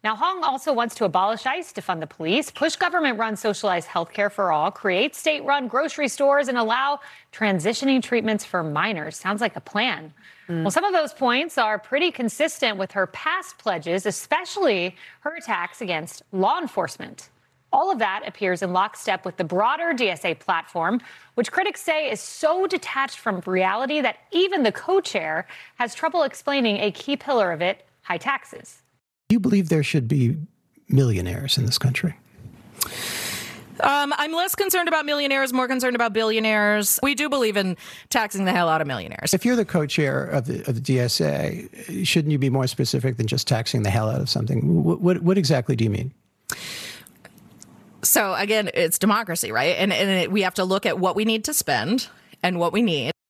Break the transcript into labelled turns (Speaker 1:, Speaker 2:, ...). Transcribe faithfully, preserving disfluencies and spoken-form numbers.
Speaker 1: Now, Hong also wants to abolish ICE to fund the police, push government-run socialized health care for all, create state-run grocery stores, and allow transitioning treatments for minors. Sounds like a plan. Mm. Well, some of those points are pretty consistent with her past pledges, especially her attacks against law enforcement. All of that appears in lockstep with the broader D S A platform, which critics say is so detached from reality that even the co-chair has trouble explaining a key pillar of it, high taxes.
Speaker 2: Do you believe there should be millionaires in this country?
Speaker 3: Um, I'm less concerned about millionaires, more concerned about billionaires. We do believe in taxing the hell out of millionaires.
Speaker 2: If you're the co-chair of the, of the D S A, shouldn't you be more specific than just taxing the hell out of something? What, what, what exactly do you mean?
Speaker 3: So, again, it's democracy, right? And, and it, we have to look at what we need to spend and what we need.